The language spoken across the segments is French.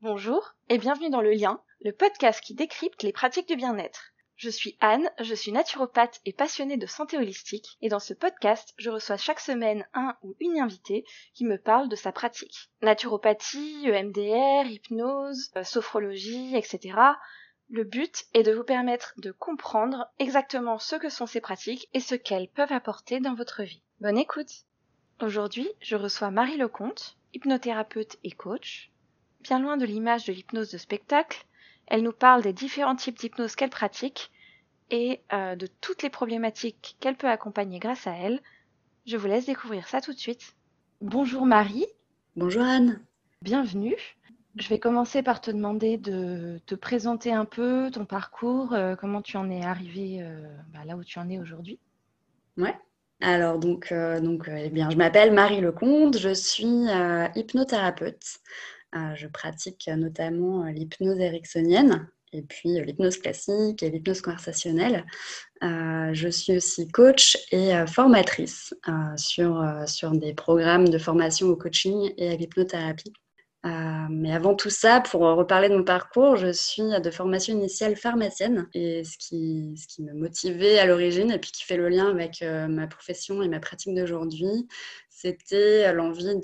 Bonjour et bienvenue dans Le Lien, le podcast qui décrypte les pratiques du bien-être. Je suis Anne, je suis naturopathe et passionnée de santé holistique et dans ce podcast, je reçois chaque semaine un ou une invitée qui me parle de sa pratique. Naturopathie, EMDR, hypnose, sophrologie, etc. Le but est de vous permettre de comprendre exactement ce que sont ces pratiques et ce qu'elles peuvent apporter dans votre vie. Bonne écoute! Aujourd'hui, je reçois Marie Lecomte, hypnothérapeute et coach. Bien loin de l'image de l'hypnose de spectacle, elle nous parle des différents types d'hypnose qu'elle pratique et de toutes les problématiques qu'elle peut accompagner grâce à elle. Je vous laisse découvrir ça tout de suite. Bonjour Marie. Bonjour Anne. Bienvenue. Je vais commencer par te demander de te présenter un peu ton parcours, comment tu en es arrivée là où tu en es aujourd'hui. Ouais. Alors je m'appelle Marie Lecomte, je suis hypnothérapeute. Je pratique notamment l'hypnose ericksonienne et puis l'hypnose classique et l'hypnose conversationnelle. Je suis aussi coach et formatrice sur des programmes de formation au coaching et à l'hypnothérapie. Mais avant tout ça, pour reparler de mon parcours, je suis de formation initiale pharmacienne et ce qui me motivait à l'origine et puis qui fait le lien avec ma profession et ma pratique d'aujourd'hui, c'était l'envie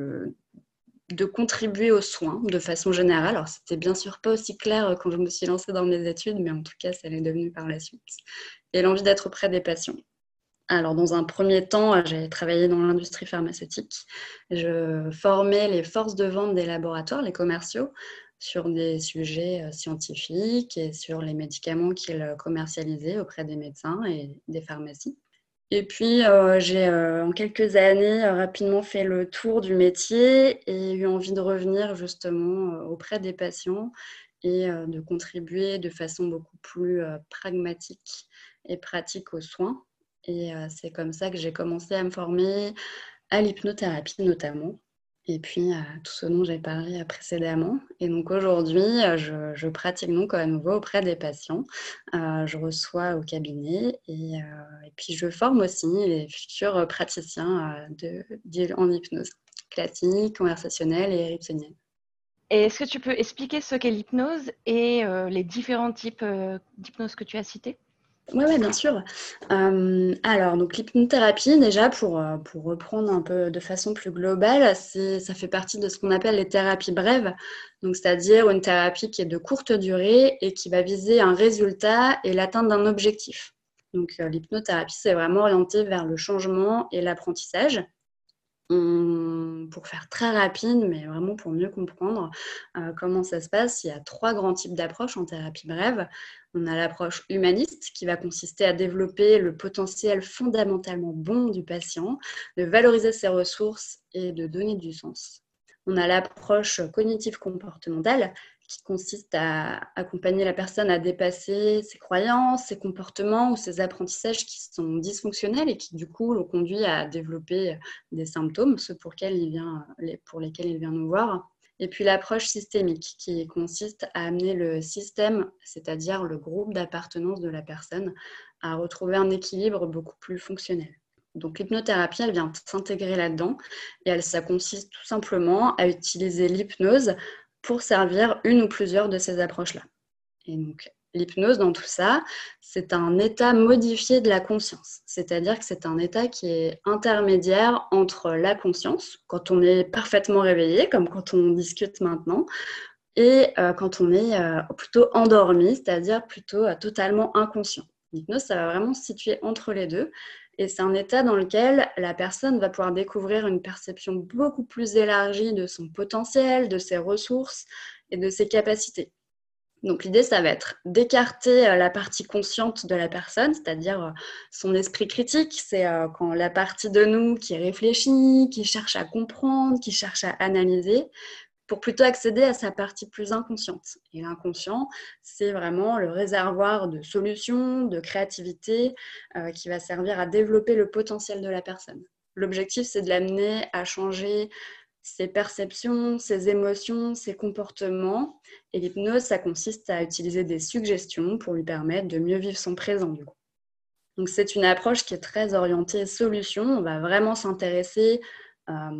de contribuer aux soins de façon générale. Alors, c'était bien sûr pas aussi clair quand je me suis lancée dans mes études, mais en tout cas, ça l'est devenu par la suite. Et l'envie d'être auprès des patients. Alors, dans un premier temps, j'ai travaillé dans l'industrie pharmaceutique. Je formais les forces de vente des laboratoires, les commerciaux, sur des sujets scientifiques et sur les médicaments qu'ils commercialisaient auprès des médecins et des pharmacies. Et puis, j'ai en quelques années rapidement fait le tour du métier et eu envie de revenir justement auprès des patients et de contribuer de façon beaucoup plus pragmatique et pratique aux soins. Et c'est comme ça que j'ai commencé à me former à l'hypnothérapie notamment. Et puis, tout ce dont j'ai parlé précédemment. Et donc aujourd'hui, je pratique donc à nouveau auprès des patients. Je reçois au cabinet et puis je forme aussi les futurs praticiens en hypnose classique, conversationnelle et ericksonienne. Et est-ce que tu peux expliquer ce qu'est l'hypnose et les différents types d'hypnose que tu as cités ? Oui, bien sûr. Alors, donc l'hypnothérapie, déjà, pour reprendre un peu de façon plus globale, ça fait partie de ce qu'on appelle les thérapies brèves, donc c'est-à-dire une thérapie qui est de courte durée et qui va viser un résultat et l'atteinte d'un objectif. Donc, l'hypnothérapie, c'est vraiment orienté vers le changement et l'apprentissage. Pour faire très rapide, mais vraiment pour mieux comprendre comment ça se passe, il y a 3 grands types d'approches en thérapie brève. On a l'approche humaniste qui va consister à développer le potentiel fondamentalement bon du patient, de valoriser ses ressources et de donner du sens. On a l'approche cognitive comportementale qui consiste à accompagner la personne à dépasser ses croyances, ses comportements ou ses apprentissages qui sont dysfonctionnels et qui du coup l'ont conduit à développer des symptômes, ceux pour lesquels il vient nous voir. Et puis l'approche systémique qui consiste à amener le système, c'est-à-dire le groupe d'appartenance de la personne, à retrouver un équilibre beaucoup plus fonctionnel. Donc l'hypnothérapie, elle vient s'intégrer là-dedans et ça consiste tout simplement à utiliser l'hypnose pour servir une ou plusieurs de ces approches-là. Et donc l'hypnose dans tout ça, c'est un état modifié de la conscience. C'est-à-dire que c'est un état qui est intermédiaire entre la conscience, quand on est parfaitement réveillé, comme quand on discute maintenant, et quand on est plutôt endormi, c'est-à-dire plutôt totalement inconscient. L'hypnose, ça va vraiment se situer entre les deux. Et c'est un état dans lequel la personne va pouvoir découvrir une perception beaucoup plus élargie de son potentiel, de ses ressources et de ses capacités. Donc l'idée, ça va être d'écarter la partie consciente de la personne, c'est-à-dire son esprit critique. C'est quand la partie de nous qui réfléchit, qui cherche à comprendre, qui cherche à analyser, pour plutôt accéder à sa partie plus inconsciente. Et l'inconscient, c'est vraiment le réservoir de solutions, de créativité qui va servir à développer le potentiel de la personne. L'objectif, c'est de l'amener à changer ses perceptions, ses émotions, ses comportements. Et l'hypnose, ça consiste à utiliser des suggestions pour lui permettre de mieux vivre son présent, du coup. Donc, c'est une approche qui est très orientée solution. On va vraiment s'intéresser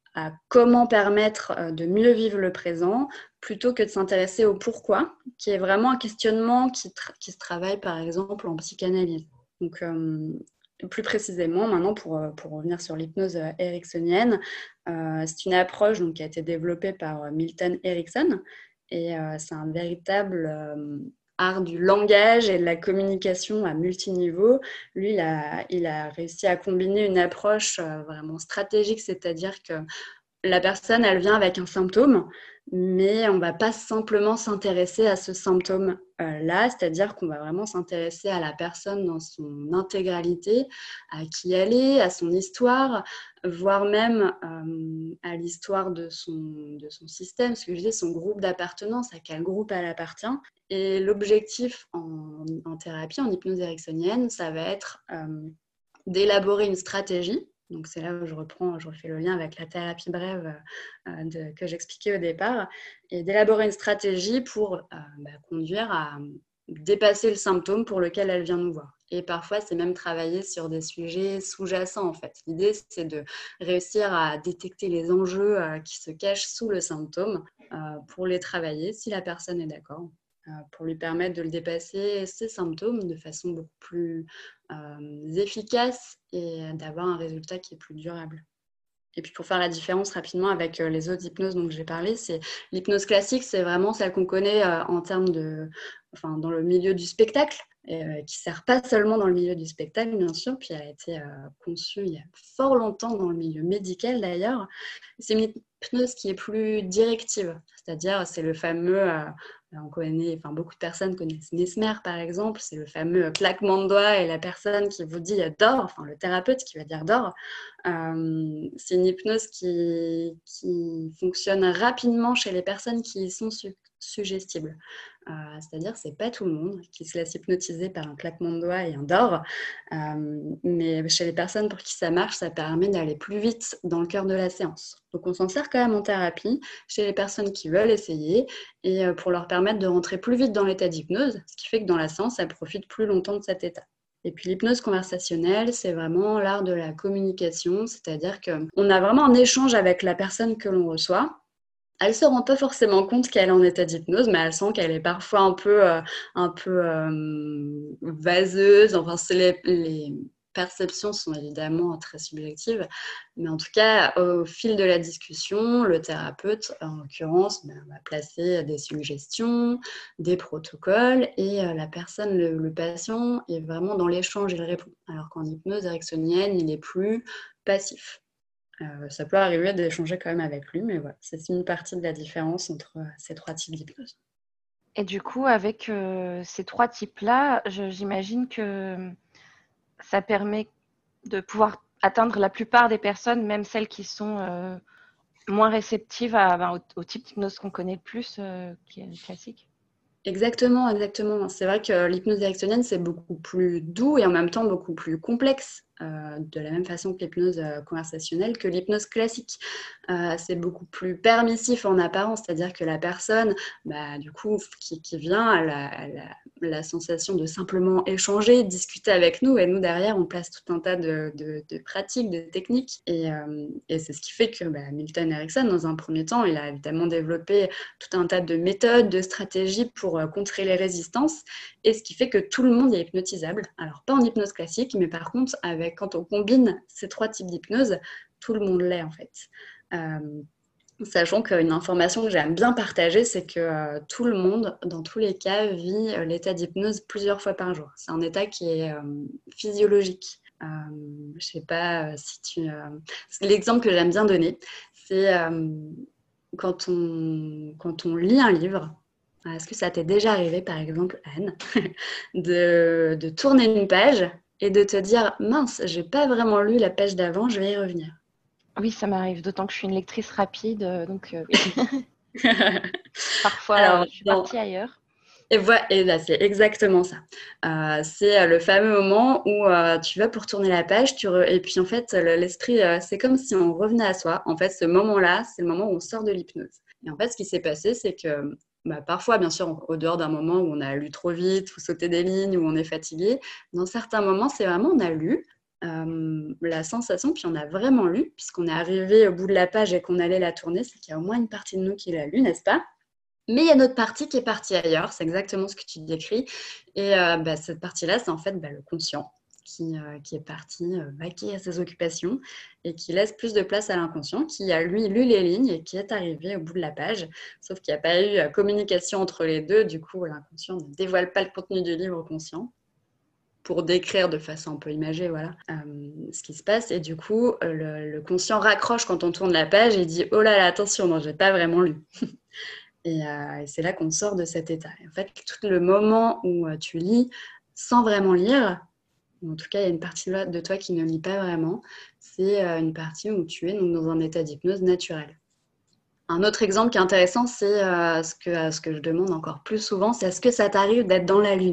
à comment permettre de mieux vivre le présent, plutôt que de s'intéresser au pourquoi, qui est vraiment un questionnement qui se travaille par exemple en psychanalyse. Donc, plus précisément, maintenant, pour revenir sur l'hypnose ericksonienne, c'est une approche donc, qui a été développée par Milton Erickson, et c'est un véritable art du langage et de la communication à multiniveau. Lui, il a réussi à combiner une approche vraiment stratégique, c'est-à-dire que la personne, elle vient avec un symptôme, mais on ne va pas simplement s'intéresser à ce symptôme-là, c'est-à-dire qu'on va vraiment s'intéresser à la personne dans son intégralité, à qui elle est, à son histoire, voire même à l'histoire de son système, ce que je dis, son groupe d'appartenance, à quel groupe elle appartient. Et l'objectif en thérapie, en hypnose ericksonienne, ça va être d'élaborer une stratégie. Donc, c'est là où je refais le lien avec la thérapie brève que j'expliquais au départ, et d'élaborer une stratégie pour conduire à dépasser le symptôme pour lequel elle vient nous voir. Et parfois, c'est même travailler sur des sujets sous-jacents, en fait. L'idée, c'est de réussir à détecter les enjeux qui se cachent sous le symptôme pour les travailler, si la personne est d'accord, pour lui permettre de le dépasser, ces symptômes, de façon beaucoup plus efficace et d'avoir un résultat qui est plus durable. Et puis pour faire la différence rapidement avec les autres hypnoses dont j'ai parlé, c'est l'hypnose classique, c'est vraiment celle qu'on connaît en termes dans le milieu du spectacle, qui ne sert pas seulement dans le milieu du spectacle, bien sûr, puis elle a été conçue il y a fort longtemps dans le milieu médical d'ailleurs. C'est une hypnose qui est plus directive, c'est-à-dire c'est le fameux, beaucoup de personnes connaissent Mesmer par exemple, c'est le fameux claquement de doigts et la personne qui vous dit dors, enfin le thérapeute qui va dire dors. C'est une hypnose qui fonctionne rapidement chez les personnes qui y sont suggestibles. C'est-à-dire c'est pas tout le monde qui se laisse hypnotiser par un claquement de doigts et un dors, mais chez les personnes pour qui ça marche, ça permet d'aller plus vite dans le cœur de la séance. Donc on s'en sert quand même en thérapie chez les personnes qui veulent essayer et pour leur permettre de rentrer plus vite dans l'état d'hypnose, ce qui fait que dans la séance, elles profitent plus longtemps de cet état. Et puis l'hypnose conversationnelle, c'est vraiment l'art de la communication, c'est-à-dire qu'on a vraiment un échange avec la personne que l'on reçoit. Elle ne se rend pas forcément compte qu'elle est en état d'hypnose, mais elle sent qu'elle est parfois un peu vaseuse. Enfin, les perceptions sont évidemment très subjectives, mais en tout cas, au fil de la discussion, le thérapeute, en l'occurrence, va placer des suggestions, des protocoles, et la personne, le patient, est vraiment dans l'échange, il répond. Alors qu'en hypnose ericksonienne, il est plus passif. Ça peut arriver d'échanger quand même avec lui, mais voilà, c'est une partie de la différence entre ces trois types d'hypnose. Et du coup, avec ces trois types-là, j'imagine que ça permet de pouvoir atteindre la plupart des personnes, même celles qui sont moins réceptives au type d'hypnose qu'on connaît le plus, qui est le classique. Exactement, exactement. C'est vrai que l'hypnose ericksonienne, c'est beaucoup plus doux et en même temps beaucoup plus complexe, de la même façon que l'hypnose conversationnelle, que l'hypnose classique. C'est beaucoup plus permissif en apparence, c'est-à-dire que la personne, du coup, qui vient, elle a la sensation de simplement échanger, discuter avec nous, et nous, derrière, on place tout un tas de pratiques, de techniques. Et c'est ce qui fait que Milton Erickson, dans un premier temps, il a évidemment développé tout un tas de méthodes, de stratégies pour contrer les résistances, et ce qui fait que tout le monde est hypnotisable. Alors, pas en hypnose classique, mais par contre, quand on combine ces trois types d'hypnose, tout le monde l'est en fait. Sachant qu'une information que j'aime bien partager, c'est que tout le monde, dans tous les cas, vit l'état d'hypnose plusieurs fois par jour. C'est un état qui est physiologique. Je ne sais pas si l'exemple que j'aime bien donner, c'est quand on lit un livre. Est-ce que ça t'est déjà arrivé, par exemple, Anne, de tourner une page et de te dire « Mince, j'ai pas vraiment lu la page d'avant, je vais y revenir ». Oui, ça m'arrive, d'autant que je suis une lectrice rapide, donc oui. Parfois, Alors, je suis partie ailleurs. et là, c'est exactement ça. C'est le fameux moment où tu vas pour tourner la page, et puis en fait, l'esprit, c'est comme si on revenait à soi. En fait, ce moment-là, c'est le moment où on sort de l'hypnose. Et en fait, ce qui s'est passé, c'est que parfois, bien sûr, au dehors d'un moment où on a lu trop vite, ou sauté des lignes, où on est fatigué, dans certains moments, c'est vraiment on a lu, la sensation, puis on a vraiment lu, puisqu'on est arrivé au bout de la page et qu'on allait la tourner, c'est qu'il y a au moins une partie de nous qui l'a lu, n'est-ce pas? Mais il y a notre partie qui est partie ailleurs, c'est exactement ce que tu décris. Et cette partie-là, c'est en fait le conscient qui est parti vaquer à ses occupations et qui laisse plus de place à l'inconscient, qui a lui lu les lignes et qui est arrivé au bout de la page. Sauf qu'il n'y a pas eu communication entre les deux, du coup l'inconscient ne dévoile pas le contenu du livre au conscient pour décrire de façon un peu imagée, voilà, ce qui se passe. Et du coup, le conscient raccroche quand on tourne la page et dit « Oh là là, attention, non, j'ai pas vraiment lu ». Et c'est là qu'on sort de cet état. Et en fait, tout le moment où tu lis sans vraiment lire, ou en tout cas, il y a une partie de toi qui ne lit pas vraiment, c'est une partie où tu es donc, dans un état d'hypnose naturel. Un autre exemple qui est intéressant, c'est ce que je demande encore plus souvent, c'est est-ce que ça t'arrive d'être dans la lune ?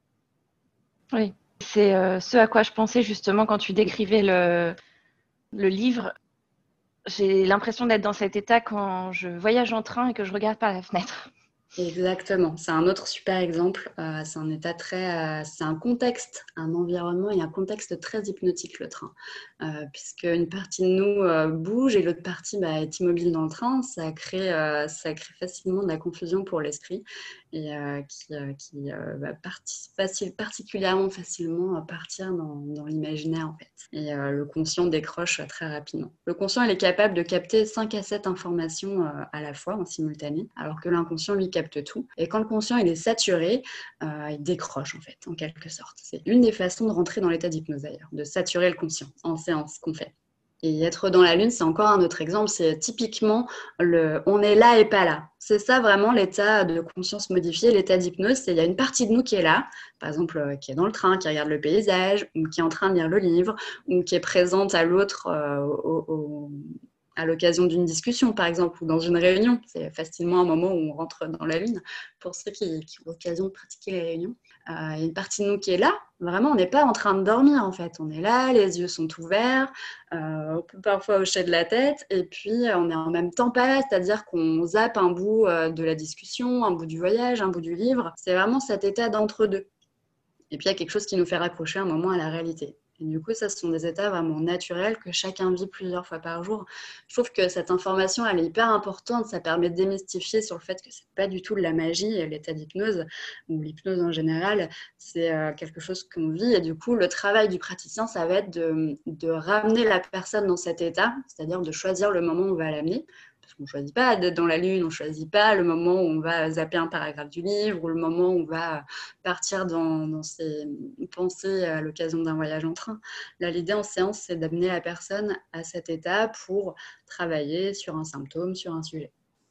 Oui, c'est ce à quoi je pensais justement quand tu décrivais le livre. J'ai l'impression d'être dans cet état quand je voyage en train et que je regarde par la fenêtre. Exactement, c'est un autre super exemple. C'est un état c'est un contexte, un environnement et un contexte très hypnotique le train, puisque une partie de nous bouge et l'autre partie est immobile dans le train. Ça crée facilement de la confusion pour l'esprit et qui va particulièrement facilement partir dans l'imaginaire en fait. Et le conscient décroche très rapidement. Le conscient il est capable de capter 5 à 7 informations à la fois en simultané, alors que l'inconscient lui capte tout. Et quand le conscient il est saturé, il décroche en fait, en quelque sorte. C'est une des façons de rentrer dans l'état d'hypnose d'ailleurs, de saturer le conscient en séance qu'on fait. Et être dans la lune, c'est encore un autre exemple. C'est typiquement on est là et pas là. C'est ça vraiment l'état de conscience modifié, l'état d'hypnose. C'est il y a une partie de nous qui est là, par exemple qui est dans le train, qui regarde le paysage, ou qui est en train de lire le livre, ou qui est présente à l'autre à l'occasion d'une discussion, par exemple, ou dans une réunion. C'est facilement un moment où on rentre dans la lune pour ceux qui ont l'occasion de pratiquer les réunions. Il y a une partie de nous qui est là. Vraiment, on n'est pas en train de dormir, en fait. On est là, les yeux sont ouverts, on peut parfois hocher de la tête, et puis on est en même temps pas là, c'est-à-dire qu'on zappe un bout de la discussion, un bout du voyage, un bout du livre. C'est vraiment cet état d'entre-deux. Et puis, il y a quelque chose qui nous fait raccrocher un moment à la réalité. Et du coup, ça, ce sont des états vraiment naturels que chacun vit plusieurs fois par jour. Je trouve que cette information, elle est hyper importante. Ça permet de démystifier sur le fait que c'est pas du tout de la magie, l'état d'hypnose, ou l'hypnose en général. C'est quelque chose qu'on vit. Et du coup, le travail du praticien, ça va être de ramener la personne dans cet état, c'est-à-dire de choisir le moment où on va l'amener. Parce qu'on ne choisit pas d'être dans la lune, on ne choisit pas le moment où on va zapper un paragraphe du livre ou le moment où on va partir dans ses pensées à l'occasion d'un voyage en train. Là, l'idée en séance, c'est d'amener la personne à cet état pour travailler sur un symptôme, sur un sujet.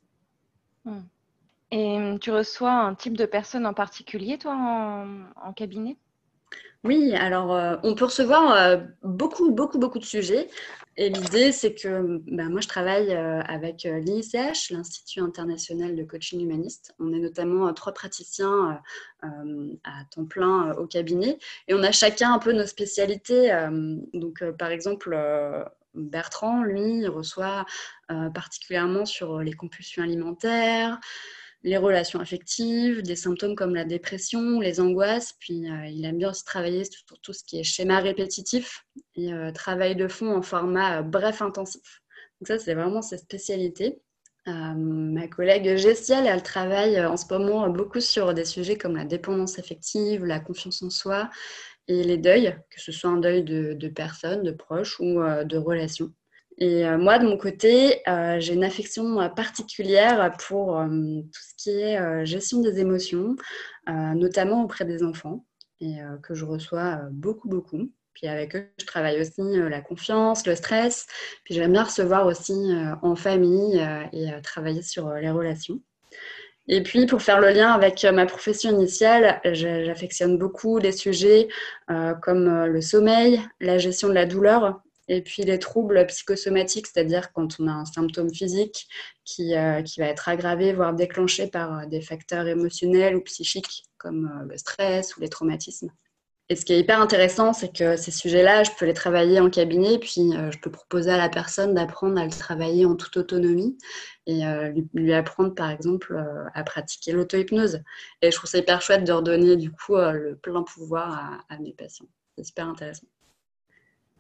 Et tu reçois un type de personne en particulier, toi, en cabinet ? Oui, alors on peut recevoir beaucoup de sujets. Et l'idée, c'est que moi, je travaille avec l'IICH, l'Institut international de coaching humaniste. On est notamment 3 praticiens à temps plein au cabinet. Et on a chacun un peu nos spécialités. Donc, par exemple, Bertrand, lui, il reçoit particulièrement sur les compulsions alimentaires, les relations affectives, des symptômes comme la dépression, les angoisses. Puis, il aime bien aussi travailler sur tout ce qui est schéma répétitif et travail de fond en format bref intensif. Donc ça, c'est vraiment sa spécialité. Ma collègue Gessiel, elle travaille en ce moment beaucoup sur des sujets comme la dépendance affective, la confiance en soi et les deuils, que ce soit un deuil de personnes, de proches ou de relations. Et moi, de mon côté, j'ai une affection particulière pour tout ce qui est gestion des émotions, notamment auprès des enfants, et que je reçois beaucoup. Puis avec eux, je travaille aussi la confiance, le stress. Puis j'aime bien recevoir aussi en famille et travailler sur les relations. Et puis, pour faire le lien avec ma profession initiale, j'affectionne beaucoup les sujets comme le sommeil, la gestion de la douleur, et puis les troubles psychosomatiques, c'est-à-dire quand on a un symptôme physique qui va être aggravé, voire déclenché par des facteurs émotionnels ou psychiques, comme le stress ou les traumatismes. Et ce qui est hyper intéressant, c'est que ces sujets-là, je peux les travailler en cabinet, puis je peux proposer à la personne d'apprendre à le travailler en toute autonomie et lui apprendre, par exemple, à pratiquer l'auto-hypnose. Et je trouve ça hyper chouette de redonner, du coup, le plein pouvoir à mes patients. C'est super intéressant.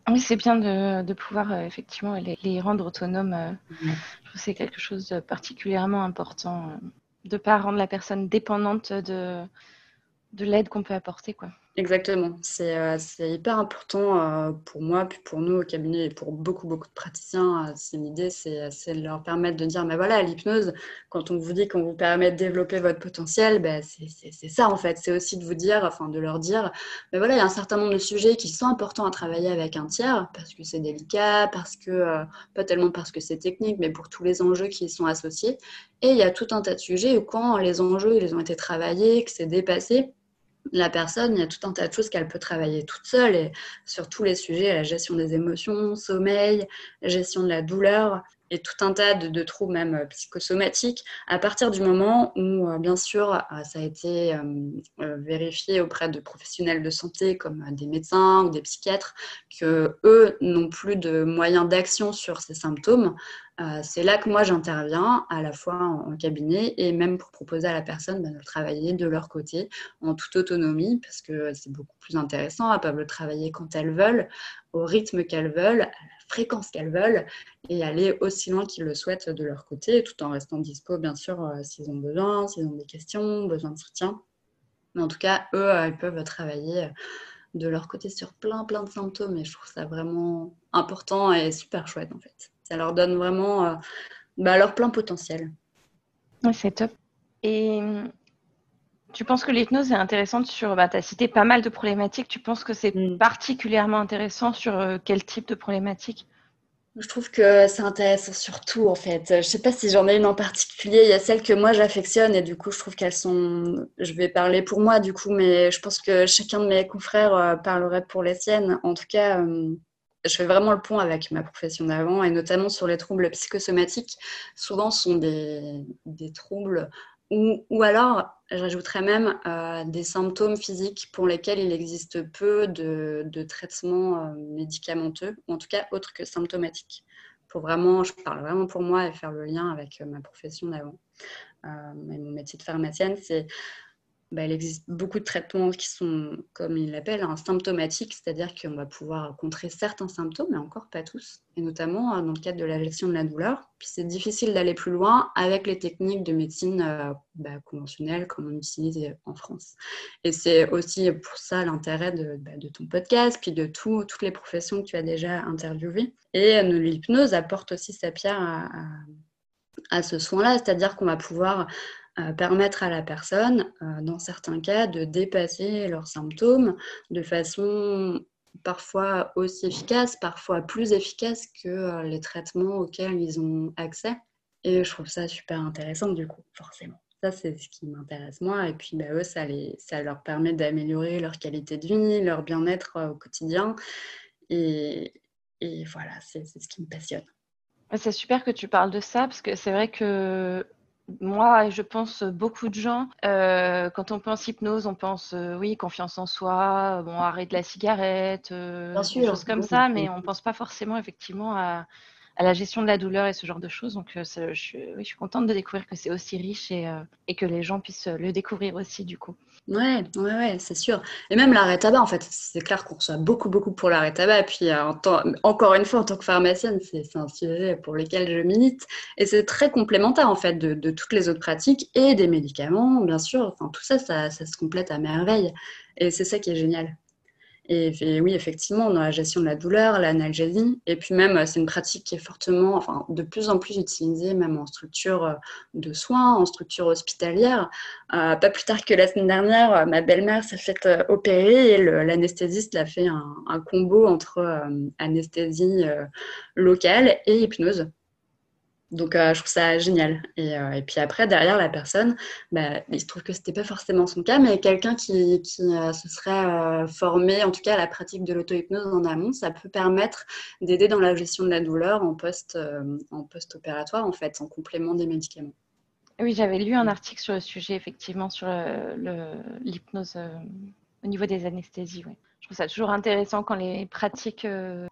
Oui, c'est bien de pouvoir effectivement les rendre autonomes. Ouais. Je trouve que c'est quelque chose de particulièrement important, de ne pas rendre la personne dépendante de l'aide qu'on peut apporter, quoi. Exactement, c'est hyper important pour moi, puis pour nous au cabinet et pour beaucoup, beaucoup de praticiens. C'est l'idée, c'est de leur permettre de dire, mais voilà, l'hypnose, quand on vous dit qu'on vous permet de développer votre potentiel, ben, c'est ça en fait. C'est aussi de vous dire, enfin de leur dire, mais voilà, il y a un certain nombre de sujets qui sont importants à travailler avec un tiers, parce que c'est délicat, parce que, pas tellement parce que c'est technique, mais pour tous les enjeux qui y sont associés. Et il y a tout un tas de sujets où quand les enjeux ils ont été travaillés, que c'est dépassé, la personne, il y a tout un tas de choses qu'elle peut travailler toute seule et sur tous les sujets, la gestion des émotions, sommeil, la gestion de la douleur et tout un tas de troubles même psychosomatiques à partir du moment où, bien sûr, ça a été vérifié auprès de professionnels de santé comme des médecins ou des psychiatres que eux n'ont plus de moyens d'action sur ces symptômes. C'est là que moi j'interviens à la fois en cabinet et même pour proposer à la personne de travailler de leur côté en toute autonomie, parce que c'est beaucoup plus intéressant. Elles peuvent le travailler quand elles veulent, au rythme qu'elles veulent, à la fréquence qu'elles veulent, et aller aussi loin qu'ils le souhaitent de leur côté, tout en restant dispo, bien sûr, s'ils ont besoin, s'ils ont des questions, besoin de soutien. Mais en tout cas, eux, ils peuvent travailler de leur côté sur plein, plein de symptômes, et je trouve ça vraiment important et super chouette, en fait. Ça leur donne vraiment leur plein potentiel. Ouais, c'est top. Et tu penses que l'hypnose est intéressante sur, tu as cité pas mal de problématiques, tu penses que c'est Mm. particulièrement intéressant sur quel type de problématique? Je trouve que c'est intéressant surtout en fait. Je sais pas si j'en ai une en particulier. Il y a celles que moi j'affectionne et du coup je trouve qu'elles sont. Je vais parler pour moi du coup, mais je pense que chacun de mes confrères parlerait pour les siennes. En tout cas, je fais vraiment le pont avec ma profession d'avant et notamment sur les troubles psychosomatiques. Souvent, ce sont des troubles ou alors, j'ajouterais même des symptômes physiques pour lesquels il existe peu de traitements médicamenteux, ou en tout cas autres que symptomatiques. Pour vraiment, je parle vraiment pour moi et faire le lien avec ma profession d'avant. Et mon métier de pharmacienne, il existe beaucoup de traitements qui sont, comme ils l'appellent, symptomatiques, c'est-à-dire qu'on va pouvoir contrer certains symptômes, mais encore pas tous, et notamment dans le cadre de la gestion de la douleur. Puis c'est difficile d'aller plus loin avec les techniques de médecine conventionnelle comme on utilise en France. Et c'est aussi pour ça l'intérêt de ton podcast, puis de toutes les professions que tu as déjà interviewées. Et l'hypnose apporte aussi sa pierre à ce soin-là, c'est-à-dire qu'on va pouvoir permettre à la personne, dans certains cas, de dépasser leurs symptômes de façon parfois aussi efficace, parfois plus efficace que les traitements auxquels ils ont accès. Et je trouve ça super intéressant du coup, forcément. Ça, c'est ce qui m'intéresse moi. Et puis, eux, ça leur permet d'améliorer leur qualité de vie, leur bien-être au quotidien. Et, et voilà, c'est ce qui me passionne. C'est super que tu parles de ça parce que c'est vrai que moi, et je pense beaucoup de gens, quand on pense hypnose, on pense oui, confiance en soi, bon, arrêt de la cigarette, Bien des sûr, choses comme oui. ça, mais on pense pas forcément effectivement à la gestion de la douleur et ce genre de choses. Donc, oui, je suis contente de découvrir que c'est aussi riche et que les gens puissent le découvrir aussi, du coup. Ouais, c'est sûr. Et même l'arrêt tabac, en fait, c'est clair qu'on reçoit beaucoup, beaucoup pour l'arrêt tabac. Et puis, encore une fois, en tant que pharmacienne, c'est un sujet pour lequel je milite. Et c'est très complémentaire, en fait, de toutes les autres pratiques et des médicaments, bien sûr. Enfin, tout ça, ça se complète à merveille. Et c'est ça qui est génial. Et oui, effectivement, dans la gestion de la douleur, l'analgésie, et puis même, c'est une pratique qui est fortement, enfin, de plus en plus utilisée, même en structure de soins, en structure hospitalière. Pas plus tard que la semaine dernière, ma belle-mère s'est fait opérer et l'anesthésiste a fait un combo entre anesthésie locale et hypnose. Donc, je trouve ça génial. Et puis après, derrière la personne, il se trouve que c'était pas forcément son cas, mais quelqu'un qui se serait formé, en tout cas à la pratique de l'auto-hypnose en amont, ça peut permettre d'aider dans la gestion de la douleur en post-opératoire, en fait, en complément des médicaments. Oui, j'avais lu un article sur le sujet, effectivement, sur l'hypnose au niveau des anesthésies. Ouais. Je trouve ça toujours intéressant quand les pratiques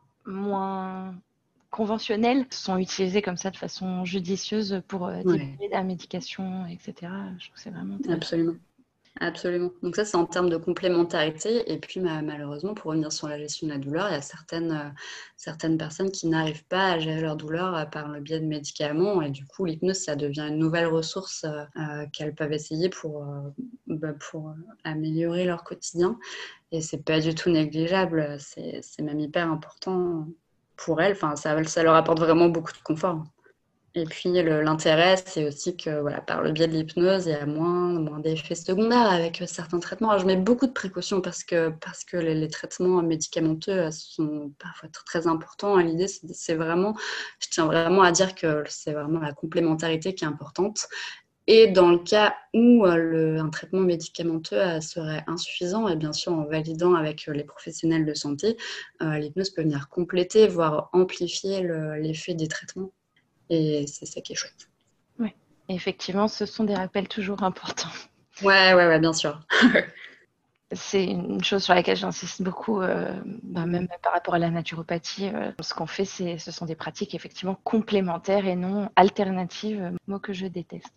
moins conventionnelles sont utilisées comme ça de façon judicieuse pour Ouais, diminuer la médication, etc. Je trouve que c'est vraiment intéressant. absolument. Absolument. Donc ça, c'est en termes de complémentarité. Et puis, malheureusement, pour revenir sur la gestion de la douleur, il y a certaines personnes qui n'arrivent pas à gérer leur douleur par le biais de médicaments. Et du coup, l'hypnose, ça devient une nouvelle ressource qu'elles peuvent essayer pour améliorer leur quotidien. Et c'est pas du tout négligeable. C'est même hyper important pour elles. Enfin, ça leur apporte vraiment beaucoup de confort. Et puis l'intérêt, c'est aussi que voilà, par le biais de l'hypnose, il y a moins d'effets secondaires avec certains traitements. Alors, je mets beaucoup de précautions parce que les traitements médicamenteux sont parfois très importants. Et l'idée, c'est vraiment, je tiens vraiment à dire que c'est vraiment la complémentarité qui est importante. Et dans le cas où un traitement médicamenteux serait insuffisant, et bien sûr en validant avec les professionnels de santé, l'hypnose peut venir compléter, voire amplifier l'effet des traitements. Et c'est ça qui est chouette. Oui, effectivement, ce sont des rappels toujours importants. Ouais, bien sûr. C'est une chose sur laquelle j'insiste beaucoup, même par rapport à la naturopathie. Ce qu'on fait, ce sont des pratiques effectivement complémentaires et non alternatives, mot que je déteste.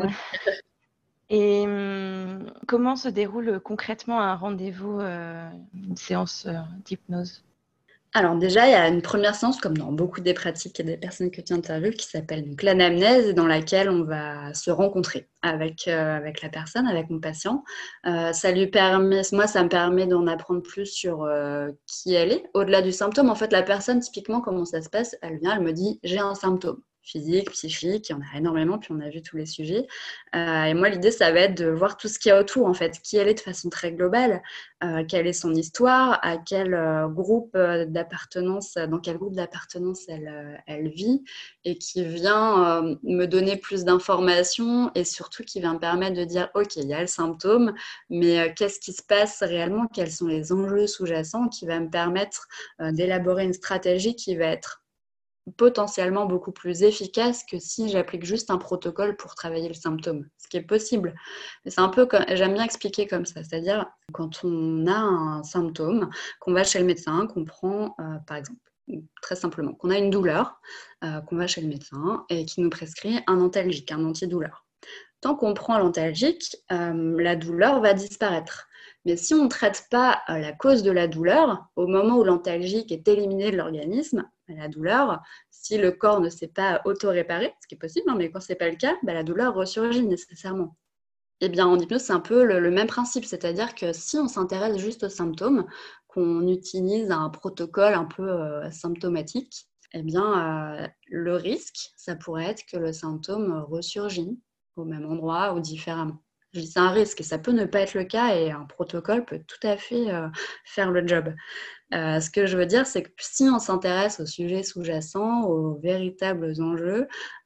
Et comment se déroule concrètement un rendez-vous, une séance d'hypnose? Alors déjà, il y a une première séance, comme dans beaucoup des pratiques et des personnes que tu interviews, qui s'appelle donc l'anamnèse, dans laquelle on va se rencontrer avec la personne, avec mon patient. Ça me permet d'en apprendre plus sur qui elle est. Au-delà du symptôme, en fait, la personne, typiquement, comment ça se passe? Elle vient, elle me dit, j'ai un symptôme physique, psychique, il y en a énormément, puis on a vu tous les sujets. Et moi, l'idée, ça va être de voir tout ce qu'il y a autour, en fait, qui elle est de façon très globale. Quelle est son histoire, à quel groupe d'appartenance, dans quel groupe d'appartenance elle vit, et qui vient me donner plus d'informations et surtout qui vient me permettre de dire ok, il y a le symptôme, mais qu'est-ce qui se passe réellement, quels sont les enjeux sous-jacents, qui va me permettre d'élaborer une stratégie qui va être potentiellement beaucoup plus efficace que si j'applique juste un protocole pour travailler le symptôme, ce qui est possible. Mais c'est un peu comme, j'aime bien expliquer comme ça, c'est-à-dire quand on a un symptôme, qu'on va chez le médecin, qu'on prend par exemple, très simplement, qu'on a une douleur, qu'on va chez le médecin et qui nous prescrit un antalgique, un antidouleur. Tant qu'on prend l'antalgique, la douleur va disparaître. Mais si on ne traite pas la cause de la douleur, au moment où l'antalgique est éliminé de l'organisme, la douleur, si le corps ne s'est pas auto-réparé, ce qui est possible, mais quand ce n'est pas le cas, la douleur ressurgit nécessairement. Eh bien, en hypnose, c'est un peu le même principe, c'est-à-dire que si on s'intéresse juste aux symptômes, qu'on utilise un protocole un peu symptomatique, eh bien, le risque, ça pourrait être que le symptôme ressurgit au même endroit ou différemment. Je dis c'est un risque et ça peut ne pas être le cas et un protocole peut tout à fait faire le job. Ce que je veux dire, c'est que si on s'intéresse aux sujets sous-jacents, aux véritables enjeux,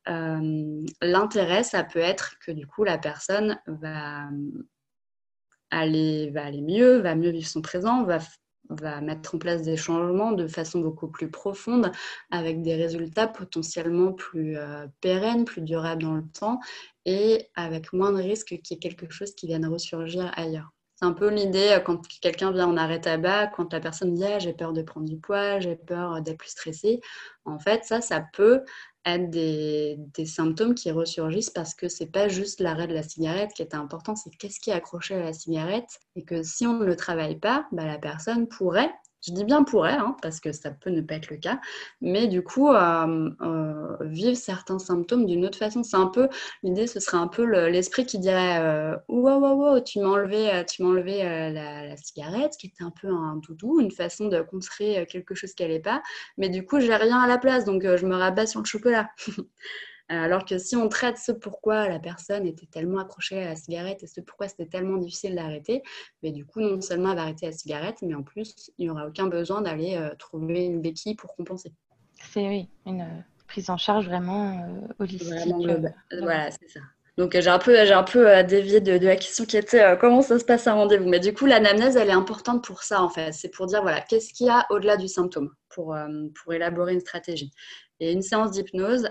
l'intérêt, ça peut être que du coup, la personne va aller mieux, va mieux vivre son présent, va mettre en place des changements de façon beaucoup plus profonde, avec des résultats potentiellement plus pérennes, plus durables dans le temps, et avec moins de risques qu'il y ait quelque chose qui vienne ressurgir ailleurs. C'est un peu l'idée quand quelqu'un vient en arrêt tabac, quand la personne dit « j'ai peur de prendre du poids, j'ai peur d'être plus stressée ». En fait, ça peut être des symptômes qui ressurgissent parce que c'est pas juste l'arrêt de la cigarette qui est important, c'est qu'est-ce qui est accroché à la cigarette et que si on ne le travaille pas, la personne pourrait, je dis bien pourrait, parce que ça peut ne pas être le cas, mais du coup vivre certains symptômes d'une autre façon. C'est un peu, l'idée ce serait un peu l'esprit qui dirait wow, tu m'as enlevé la cigarette, qui était un peu un doudou, une façon de construire quelque chose qui n'allait pas, mais du coup j'ai rien à la place, donc je me rabats sur le chocolat. Alors que si on traite ce pourquoi la personne était tellement accrochée à la cigarette et ce pourquoi c'était tellement difficile d'arrêter, mais du coup, non seulement elle va arrêter la cigarette, mais en plus, il n'y aura aucun besoin d'aller trouver une béquille pour compenser. C'est oui, une prise en charge vraiment holistique. Vraiment global. Voilà, c'est ça. Donc j'ai un peu dévié de la question qui était comment ça se passe un rendez-vous. Mais du coup, l'anamnèse, elle est importante pour ça, en fait. C'est pour dire, voilà, qu'est-ce qu'il y a au-delà du symptôme pour élaborer une stratégie. Et une séance d'hypnose,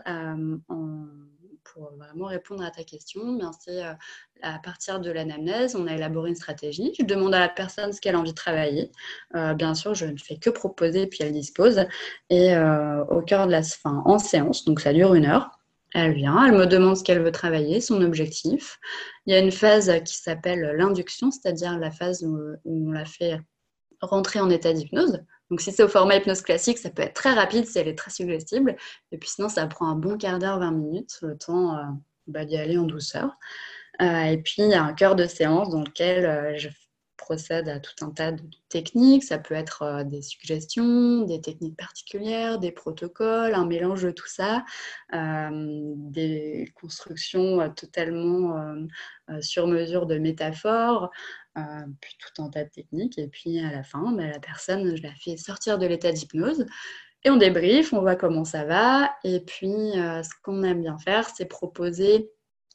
pour vraiment répondre à ta question, bien, c'est à partir de l'anamnèse, on a élaboré une stratégie. Je demande à la personne ce qu'elle a envie de travailler. Bien sûr, je ne fais que proposer, puis elle dispose. Et au cœur de en séance, donc ça dure 1 heure. Elle vient, elle me demande ce qu'elle veut travailler, son objectif. Il y a une phase qui s'appelle l'induction, c'est-à-dire la phase où on la fait rentrer en état d'hypnose. Donc, si c'est au format hypnose classique, ça peut être très rapide si elle est très suggestible. Et puis sinon, ça prend un bon quart d'heure, 20 minutes, le temps d'y aller en douceur. Et puis, il y a un cœur de séance dans lequel je procède à tout un tas de techniques. Ça peut être des suggestions, des techniques particulières, des protocoles, un mélange de tout ça, des constructions totalement sur mesure de métaphores, puis tout un tas de techniques. Et puis, à la fin, la personne, je la fais sortir de l'état d'hypnose. Et on débriefe, on voit comment ça va. Et puis, ce qu'on aime bien faire, c'est proposer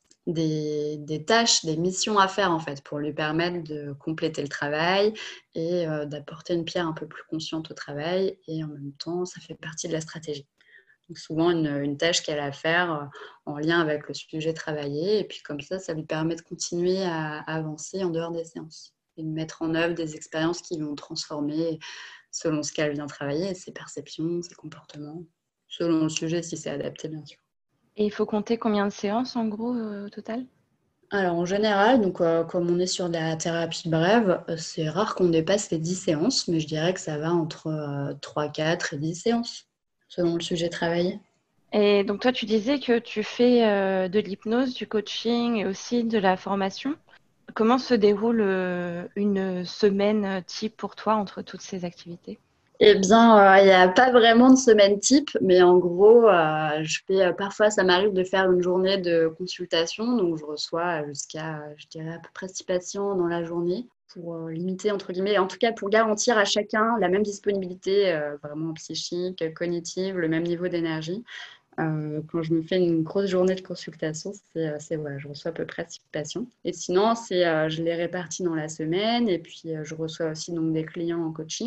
des tâches, des missions à faire en fait, pour lui permettre de compléter le travail et d'apporter une pierre un peu plus consciente au travail. Et en même temps, ça fait partie de la stratégie. Donc souvent une tâche qu'elle a à faire en lien avec le sujet travaillé. Et puis comme ça lui permet de continuer à avancer en dehors des séances et de mettre en œuvre des expériences qui vont transformer selon ce qu'elle vient travailler, ses perceptions, ses comportements, selon le sujet si c'est adapté bien sûr. Et il faut compter combien de séances en gros au total? Alors en général, donc, comme on est sur de la thérapie brève, c'est rare qu'on dépasse les 10 séances, mais je dirais que ça va entre 3, 4 et 10 séances, selon le sujet travaillé. Et donc toi, tu disais que tu fais de l'hypnose, du coaching et aussi de la formation. Comment se déroule une semaine type pour toi entre toutes ces activités? Eh bien, il n'y a pas vraiment de semaine type, mais en gros, je fais parfois, ça m'arrive de faire une journée de consultation, donc je reçois jusqu'à, je dirais, à peu près 6 patients dans la journée pour limiter, entre guillemets, en tout cas pour garantir à chacun la même disponibilité, vraiment psychique, cognitive, le même niveau d'énergie. Quand je me fais une grosse journée de consultation, voilà, je reçois à peu près 6 patients. Et sinon, je les répartis dans la semaine et puis je reçois aussi donc, des clients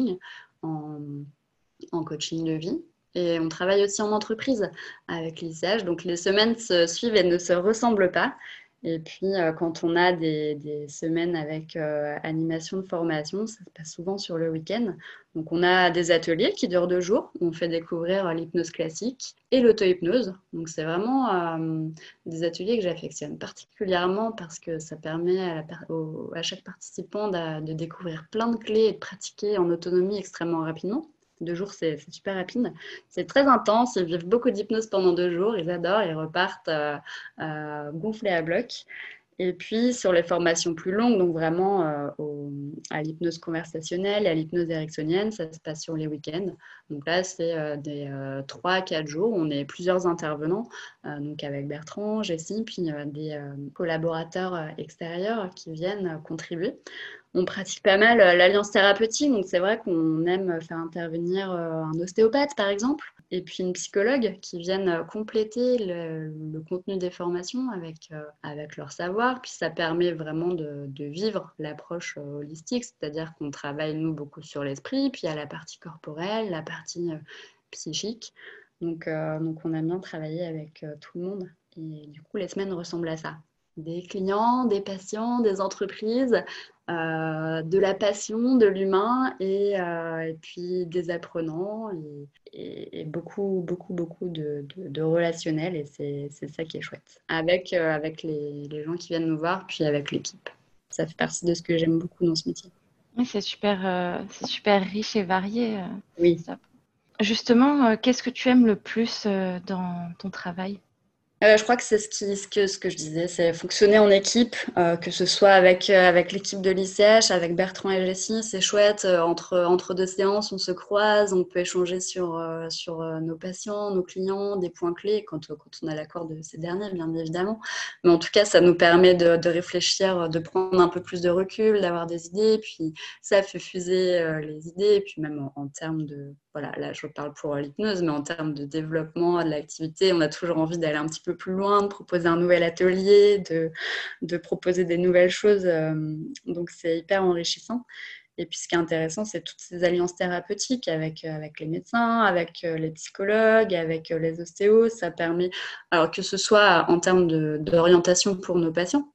en, en coaching de vie. Et on travaille aussi en entreprise avec l'ICH. Donc les semaines se suivent et ne se ressemblent pas. Et puis quand on a des semaines avec animation de formation, ça se passe souvent sur le week-end. Donc on a des ateliers qui durent 2 jours. Où on fait découvrir l'hypnose classique et l'auto-hypnose. Donc c'est vraiment des ateliers que j'affectionne particulièrement parce que ça permet à chaque participant de découvrir plein de clés et de pratiquer en autonomie extrêmement rapidement. 2 jours, c'est super rapide. C'est très intense. Ils vivent beaucoup d'hypnose pendant 2 jours. Ils adorent. Ils repartent gonflés à bloc. Et puis, sur les formations plus longues, donc vraiment à l'hypnose conversationnelle et à l'hypnose ericksonienne, ça se passe sur les week-ends. Donc là, c'est des 3 à 4 jours. On est plusieurs intervenants, donc avec Bertrand, Jessie, puis des collaborateurs extérieurs qui viennent contribuer. On pratique pas mal l'alliance thérapeutique, donc c'est vrai qu'on aime faire intervenir un ostéopathe par exemple, et puis une psychologue qui viennent compléter le contenu des formations avec leur savoir. Puis ça permet vraiment de vivre l'approche holistique, c'est-à-dire qu'on travaille nous beaucoup sur l'esprit, puis il y a la partie corporelle, la partie psychique. Donc on aime bien travailler avec tout le monde. Et du coup, les semaines ressemblent à ça. Des clients, des patients, des entreprises, de la passion, de l'humain et puis des apprenants et beaucoup, beaucoup, beaucoup de relationnel. Et c'est ça qui est chouette. Avec les gens qui viennent nous voir, puis avec l'équipe. Ça fait partie de ce que j'aime beaucoup dans ce métier. Oui, c'est super riche et varié. Oui. Ça. Justement, qu'est-ce que tu aimes le plus dans ton travail? Je crois que c'est ce que je disais, c'est fonctionner en équipe, que ce soit avec l'équipe de l'ICH, avec Bertrand et Jessie, c'est chouette. Entre 2 séances, on se croise, on peut échanger sur nos patients, nos clients, des points clés, quand on a l'accord de ces derniers, bien évidemment. Mais en tout cas, ça nous permet de réfléchir, de prendre un peu plus de recul, d'avoir des idées, puis ça fait fuser les idées, et puis même en termes de voilà, là je parle pour l'hypnose, mais en termes de développement de l'activité, on a toujours envie d'aller un petit peu plus loin, de proposer un nouvel atelier, de proposer des nouvelles choses. Donc c'est hyper enrichissant. Et puis ce qui est intéressant, c'est toutes ces alliances thérapeutiques avec les médecins, avec les psychologues, avec les ostéos. Ça permet, alors que ce soit en termes d'orientation pour nos patients,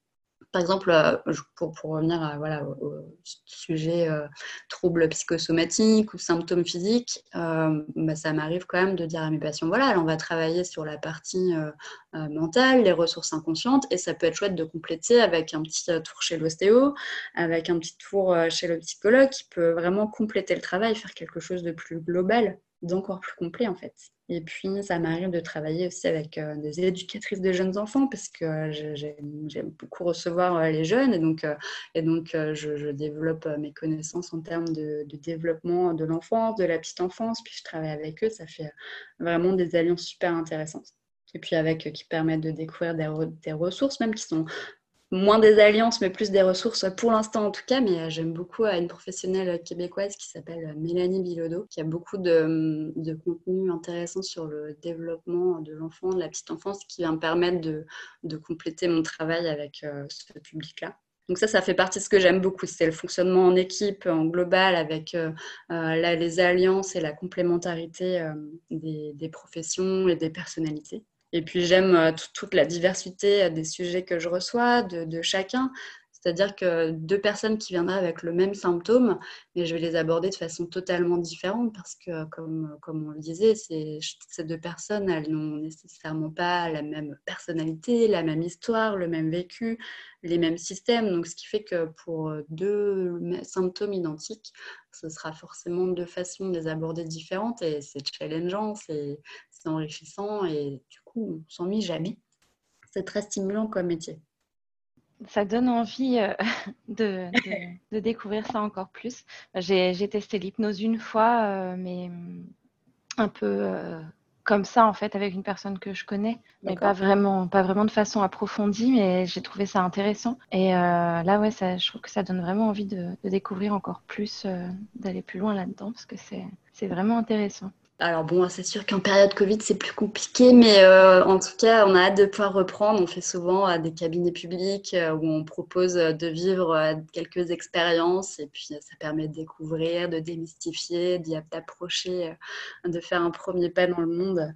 Par exemple, pour revenir au sujet troubles psychosomatiques ou symptômes physiques, ça m'arrive quand même de dire à mes patients, voilà, alors on va travailler sur la partie mentale, les ressources inconscientes, et ça peut être chouette de compléter avec un petit tour chez l'ostéo, avec un petit tour chez le psychologue qui peut vraiment compléter le travail, faire quelque chose de plus global, d'encore plus complet en fait. Et puis, ça m'arrive de travailler aussi avec des éducatrices de jeunes enfants parce que j'aime beaucoup recevoir les jeunes et donc je développe mes connaissances en termes de développement de l'enfance, de la petite enfance. Puis je travaille avec eux, ça fait vraiment des alliances super intéressantes. Et puis qui permettent de découvrir des ressources même qui sont moins des alliances, mais plus des ressources pour l'instant en tout cas. Mais j'aime beaucoup une professionnelle québécoise qui s'appelle Mélanie Bilodeau, qui a beaucoup de contenu intéressant sur le développement de l'enfant, de la petite enfance, qui va me permettre de compléter mon travail avec ce public-là. Donc ça fait partie de ce que j'aime beaucoup, c'est le fonctionnement en équipe, en global, avec les alliances et la complémentarité des professions et des personnalités. Et puis j'aime toute la diversité des sujets que je reçois, de chacun. C'est-à-dire que deux personnes qui viendraient avec le même symptôme, mais je vais les aborder de façon totalement différente parce que, comme on le disait, ces deux personnes, elles n'ont nécessairement pas la même personnalité, la même histoire, le même vécu, les mêmes systèmes. Donc, ce qui fait que pour deux symptômes identiques, ce sera forcément deux façons de les aborder différentes et c'est challengeant, c'est enrichissant et du coup, on s'ennuie jamais. C'est très stimulant comme métier. Ça donne envie de découvrir ça encore plus. J'ai testé l'hypnose une fois, mais un peu comme ça en fait avec une personne que je connais, mais pas vraiment de façon approfondie, mais j'ai trouvé ça intéressant. Et là ouais, je trouve que ça donne vraiment envie de découvrir encore plus, d'aller plus loin là-dedans parce que c'est vraiment intéressant. Alors bon, c'est sûr qu'en période Covid, c'est plus compliqué, mais en tout cas, on a hâte de pouvoir reprendre. On fait souvent des cabinets publics où on propose de vivre quelques expériences et puis ça permet de découvrir, de démystifier, d'approcher, de faire un premier pas dans le monde.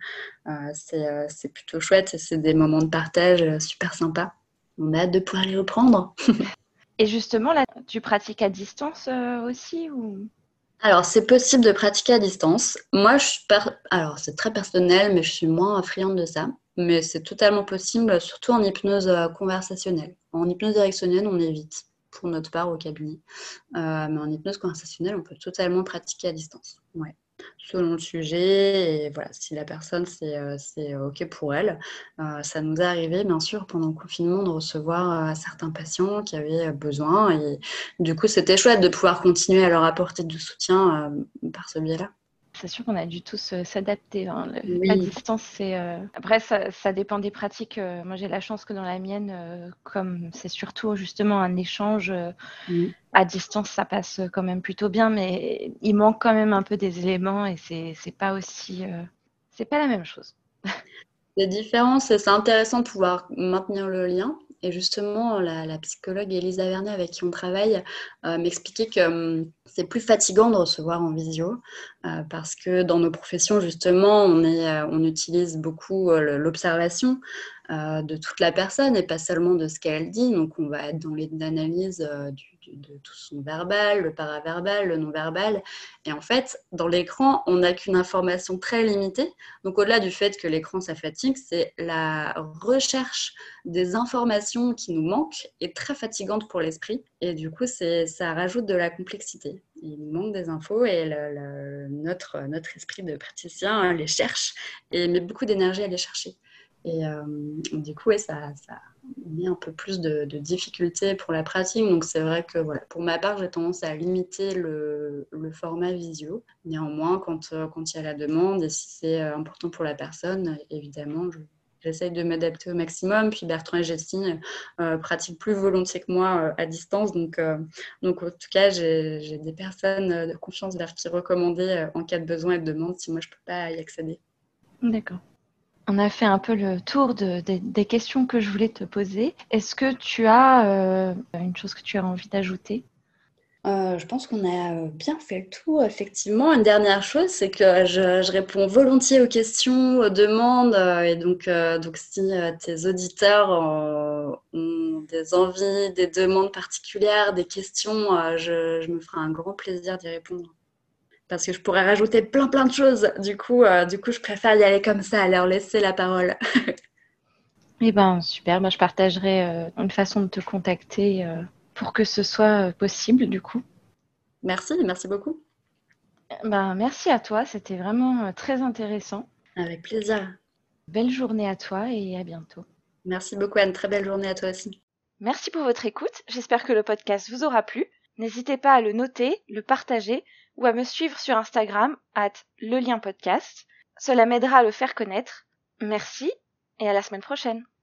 C'est plutôt chouette et c'est des moments de partage super sympas. On a hâte de pouvoir les reprendre. Et justement, là, tu pratiques à distance aussi ou... Alors, c'est possible de pratiquer à distance. Moi, alors c'est très personnel, mais je suis moins friande de ça. Mais c'est totalement possible, surtout en hypnose conversationnelle. En hypnose directionnelle, on évite, pour notre part, au cabinet. Mais en hypnose conversationnelle, on peut totalement pratiquer à distance. Ouais. Selon le sujet, et voilà, si la personne, c'est OK pour elle. Ça nous est arrivé, bien sûr, pendant le confinement, de recevoir certains patients qui avaient besoin. Et du coup, c'était chouette de pouvoir continuer à leur apporter du soutien par ce biais-là. C'est sûr qu'on a dû tous s'adapter, hein. La Oui. distance, c'est... Après, ça dépend des pratiques. Moi, j'ai la chance que dans la mienne, comme c'est surtout justement un échange à distance, ça passe quand même plutôt bien, mais il manque quand même un peu des éléments et c'est pas aussi... c'est pas la même chose. Les différences, c'est intéressant de pouvoir maintenir le lien. Et justement, la psychologue Elisa Vernet, avec qui on travaille, m'expliquait que c'est plus fatigant de recevoir en visio parce que dans nos professions, justement, on utilise beaucoup l'observation de toute la personne et pas seulement de ce qu'elle dit. Donc, on va être dans l'analyse de tout son verbal, le paraverbal, le non-verbal. Et en fait, dans l'écran, on n'a qu'une information très limitée. Donc, au-delà du fait que l'écran, ça fatigue, c'est la recherche des informations qui nous manquent est très fatigante pour l'esprit. Et du coup, ça rajoute de la complexité. Il nous manque des infos et notre esprit de praticien les cherche et met beaucoup d'énergie à les chercher. Et du coup, ça met un peu plus de difficultés pour la pratique. Donc, c'est vrai que voilà, pour ma part, j'ai tendance à limiter le format visio. Néanmoins, quand il y a la demande et si c'est important pour la personne, évidemment, j'essaye de m'adapter au maximum. Puis Bertrand et Jessie pratiquent plus volontiers que moi à distance. Donc, en tout cas, j'ai des personnes de confiance vers qui recommander en cas de besoin et de demande si moi, je ne peux pas y accéder. D'accord. On a fait un peu le tour des questions que je voulais te poser. Est-ce que tu as une chose que tu as envie d'ajouter ? Je pense qu'on a bien fait le tour, effectivement. Une dernière chose, c'est que je réponds volontiers aux questions, aux demandes. Et donc si tes auditeurs ont des envies, des demandes particulières, des questions, je me ferai un grand plaisir d'y répondre. Parce que je pourrais rajouter plein de choses. Du coup, je préfère y aller comme ça, leur laisser la parole. Eh ben, super. Je partagerai une façon de te contacter pour que ce soit possible, du coup. Merci beaucoup. Merci à toi. C'était vraiment très intéressant. Avec plaisir. Belle journée à toi et à bientôt. Merci beaucoup, Anne. Très belle journée à toi aussi. Merci pour votre écoute. J'espère que le podcast vous aura plu. N'hésitez pas à le noter, le partager ou à me suivre sur Instagram @lelienpodcast. Cela m'aidera à le faire connaître. Merci et à la semaine prochaine.